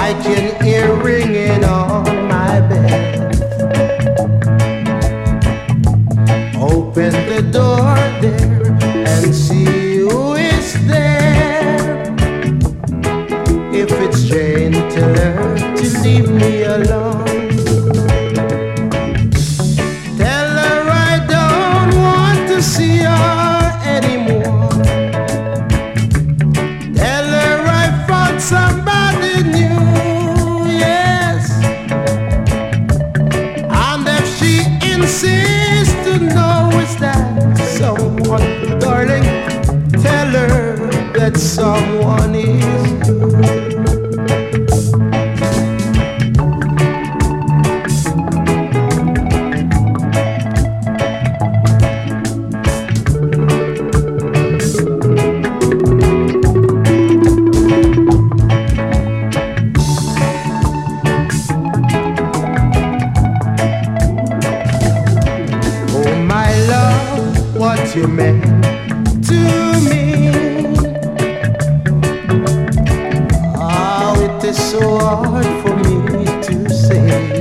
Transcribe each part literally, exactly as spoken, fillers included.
I can hear ringing on my bed. Open the door there and see who is there. If it's Jane, tell her to leave me alone. Tell her I don't want to see her anymore. Tell her I found somebody new, yes. And if she insists to know is that someone, darling, tell her that someone is you. What you meant to me. Oh, it is so hard for me to say.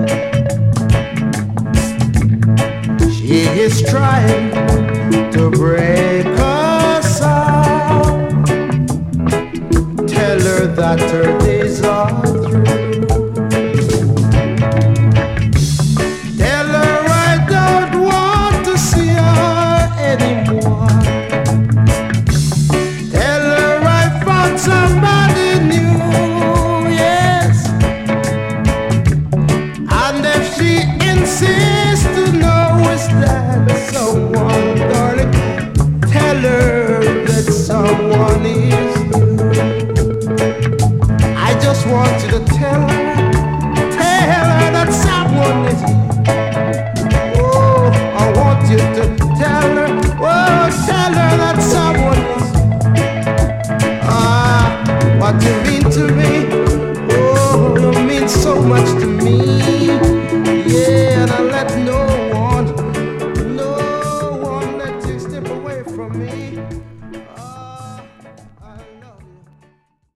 She is trying to break us up. Tell her that her days are through. Somebody new, yes. And if she insists to know is that someone, darling, tell her that someone is you. I just want you to tell her, tell her that someone is you. Oh, I want you to tell her, oh, tell her that someone is you. What you mean to me, oh, you mean so much to me.